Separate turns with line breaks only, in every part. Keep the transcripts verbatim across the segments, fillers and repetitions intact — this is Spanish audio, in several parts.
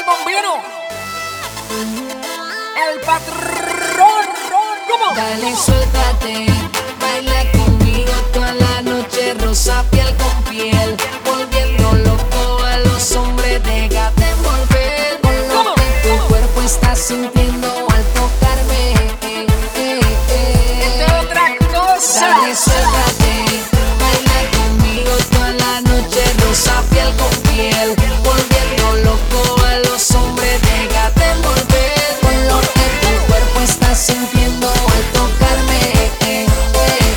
al bombero, el patrón. ¿Cómo?
Dale, suéltate, baila conmigo toda la noche, rosa piel con piel, volviendo loco a los hombres, déjate envolver con lo que tu cuerpo está sintiendo al tocarme. Eh, eh, eh.
Esta es otra cosa.
Dale, suéltate, baila conmigo toda la noche, rosa piel con piel, volviendo loco a los hombres, déjate envolver con lo que tu cuerpo está sintiendo al tocarme. Eh, eh,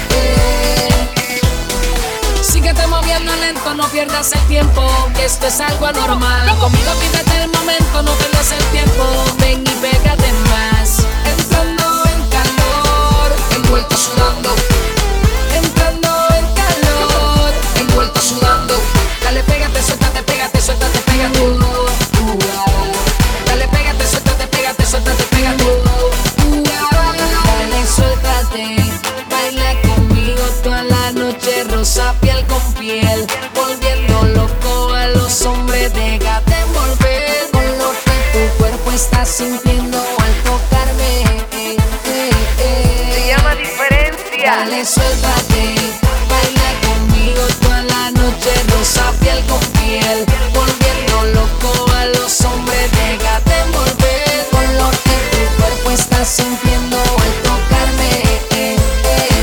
eh. Síguete moviendo lento, no pierdas el tiempo, que esto es algo anormal. Conmigo vívete el momento, no pierdas el tiempo, ven y pégate más. Entrando en calor, envuelto sudando. Entrando en calor, envuelto sudando. Dale, pégate, suéltate, pégate, suéltate, pégate. Uh, uh, ah. Dale, pégate, suéltate, pégate, suéltate, pégate. Uh, uh, ah. Dale, suéltate, baila conmigo toda la noche, rosa piel con piel, volviendo loco a los hombres, déjate envolver con lo que tu cuerpo está sintiendo al tocarme. Eh, eh, eh.
Se llama diferencia.
Dale, suéltate, baila conmigo toda la noche, rosa piel con piel, volviendo loco a los hombres, déjate envolver con lo que tu cuerpo está sintiendo al tocarme. Eh, eh,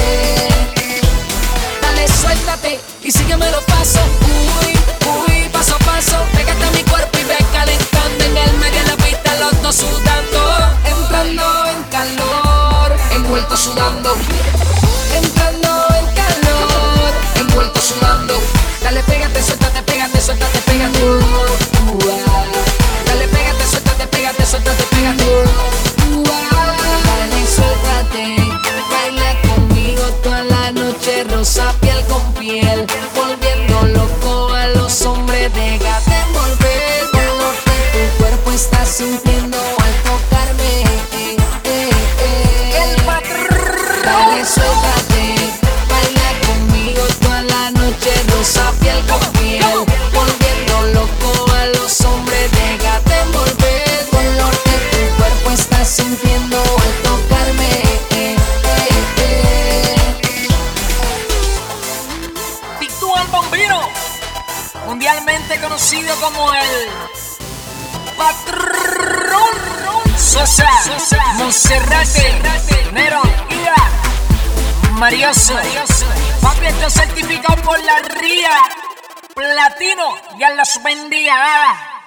eh. Dale, suéltate y sígueme los pasos. Uy, uy, paso a paso, pégate a mi cuerpo y ve calentando en el medio de la pista, los dos sudando, entrando en calor, envuelto sudando. Entrando en calor, envuelto sudando. Dale, pégate, suéltate, pégate, suéltate, pégate. Uh, uh, ah. Dale, pégate, suéltate, pégate, suéltate, pégate. Uh, uh, ah. Dale, suéltate, baila conmigo toda la noche, rosa piel con piel, volviendo loco a los hombres, déjate envolver con lo que tu cuerpo está sintiendo al tocarme. Eh, eh, eh.
El patrón.
Dale, suéltate, baila conmigo toda la noche, rosa piel con piel, volviendo loco a los hombres, déjate envolver con lo que tu cuerpo está sintiendo al tocarme. Eh, eh, eh.
Pictú al bombero, mundialmente conocido como el patrón. Sosa, Monserrate, Nero, Ida, Marioso. Papi, esto es certificado por la R I A Platino. Ya los bendiga.